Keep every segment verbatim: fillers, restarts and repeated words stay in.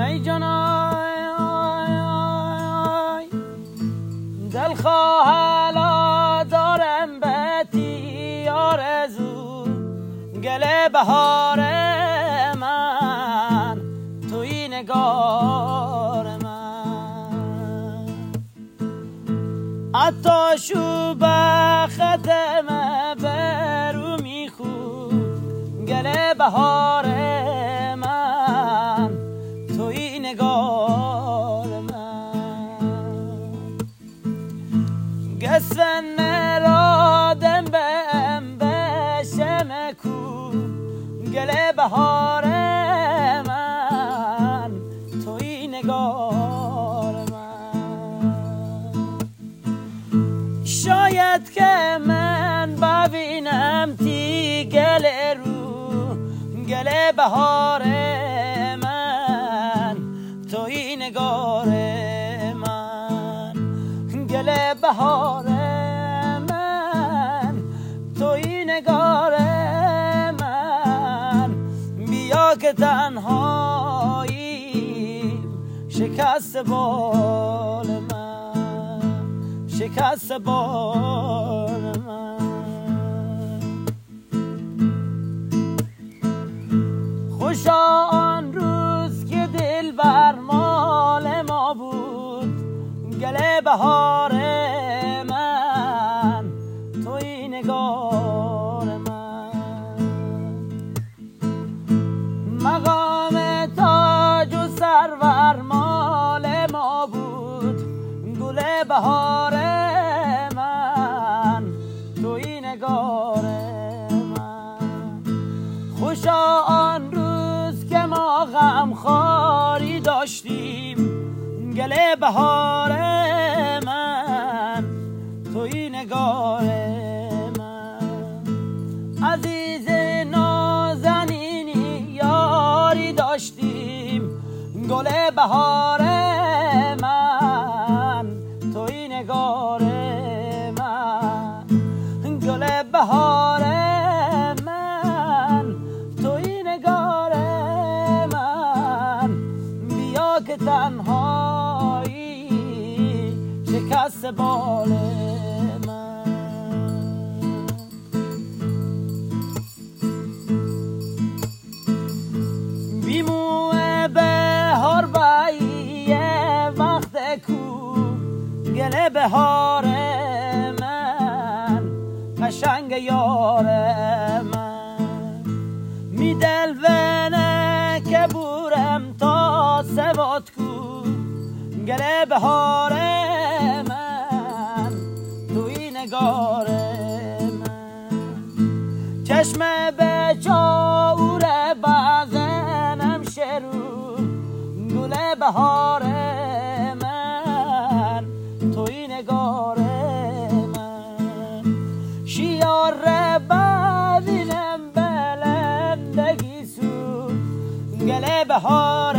ای جانای دل خواهلا دارم بتی آرزو گل بهار من توی نگار من حتی شو به ختم برو میخود گل بهار من توی نگار من گسفن مرادم بهم بشم کو گل بهار من توی نگار من شاید که من ببینم تی گل رو گل بهار من توی نگار من گل بهار من توی نگار من بیا که تنهایی شکست بال من شکست بال من خوشا آن روز که دل بر مال ما بود گل بهار من توی نگار من مقام تاج و سرور مال ما بود گل بهار من توی نگار من خوشا آن روز که ما غم خاری داشتیم گل بهار من توی نگار من عزیز نازنینی یاری داشتیم گل بهار من توی نگار من گل بهار من توی نگار من بیا که تنهایی شکست بال من بیمو بهار بایی وقت کو گل بهار من قشنگ یار من می دل ونه که بورم تا سوات کو گل بهار من توی نگار من چشم به چاور بازنم شروع گل بهار من توی نگار من شیار ببینم بلندگی سو گل بهار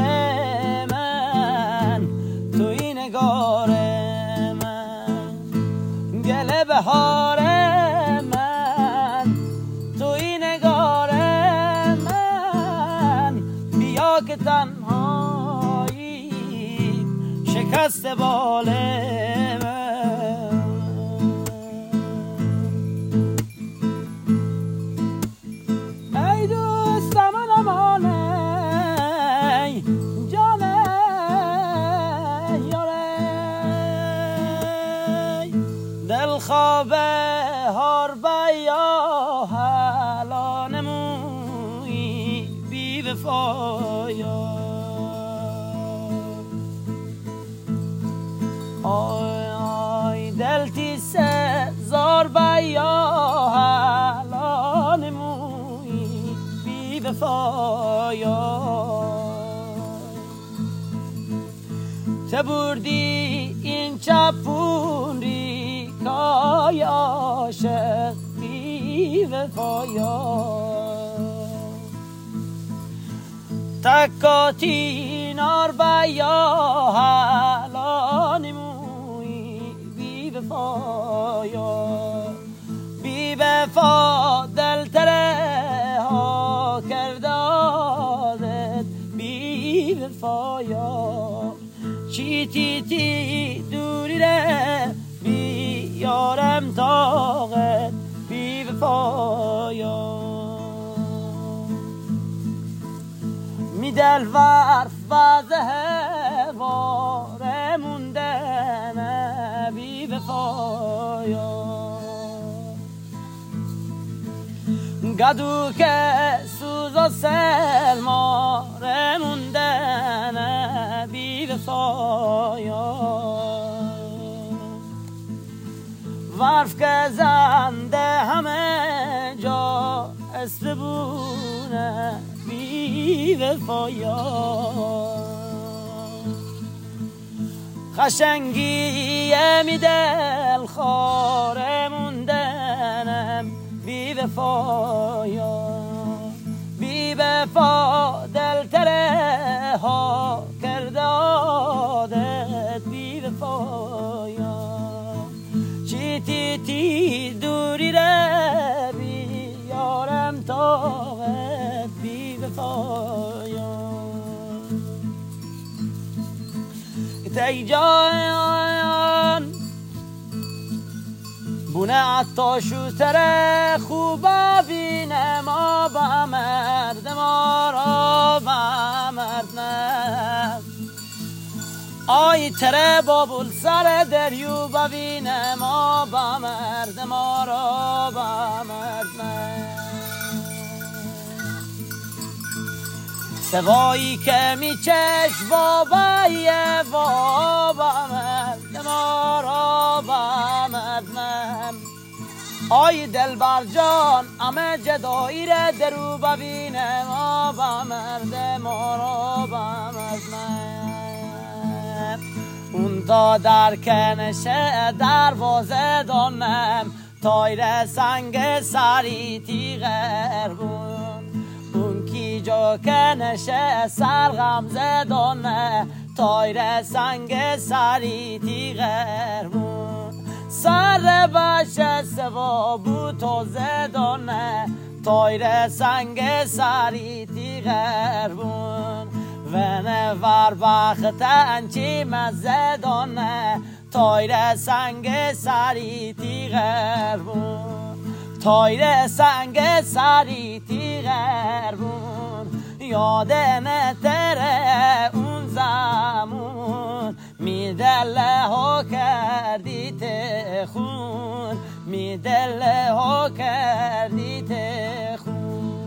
من توی نگار من گل بهار من توی نگار من بیا که تنهایی شکست بال من ای دوستم نمانه جانه یاره دل خواب هر بیا حالا نموی بی وفایا آی آی دل تیس زار بیا حالا نموی بی وفایا تو بردی این چپون ریکای عاشق بی وفایا تکاتی نار بیا حالا نموی بی وفایا بی وفا دل تره ها کردازت بی بی وفایا چی تی تی دوری ره بی یارم طاقت بی وفایا می دل ورف وزه واره موندنه بی وفایا گدو که سوز و سرماره موندنه بی وفایا ورف که زنده همه جا استبونه بی وفایا خشنگی می دل خاره موندنم بی وفایا بی وفا دل تره ها کرده عادت بی وفایا چی تی تی دوری ره بی یارم طاقت بی وفایا تی جان بونه عطاشو تره خوبا بینه ما با مرد ما را با مرد نه آی تره بابول سر دریو ببینه ما با مرد ما را با مرد نه سوایی که می چش بابایه بابا مرد ما را با مرد نه آی دلبر جان همه جدایی ره درو ببینه ما با مرد ما را با مرد نه اون تا در کنشه دروازه دانم تایر سنگ سری تیغر بون اون کی جا کنشه سر غمزه دانه تایر سنگ سری تیغر بون سر باشه سوا بو تازه دانه تایر سنگ سری تیغر بون و نور بختن چی مزه دانه تایر سنگ سری تیغر بون تایر سنگ سری تیغر بون یادم تره اون زمان می دل ها کردی تخون می دل ها کردی تخون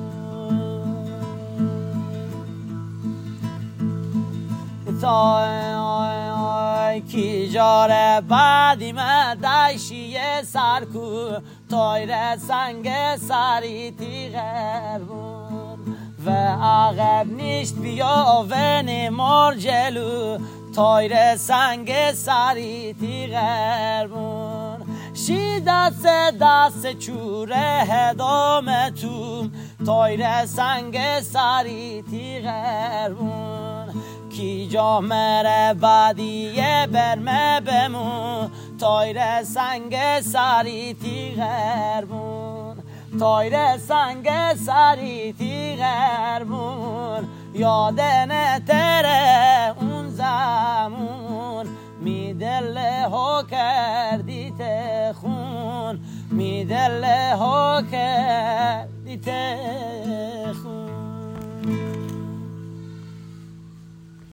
تا کی جاره بعدی من دایشیه سرکو تایر سنگ سری تیغر بون و عقب نیشت بیا و نمار جلو تایر سنگ سری تیغر بون شی دست دست چوره هدام توم تایر سنگ سری تیغر بون کی جا مره بعدیه برمه بمون تایر سنگ سری تیغر بون تایر سنگ سری تیغر بون یادن تره اون زمون می دل ها کردی تخون می دل ها کرد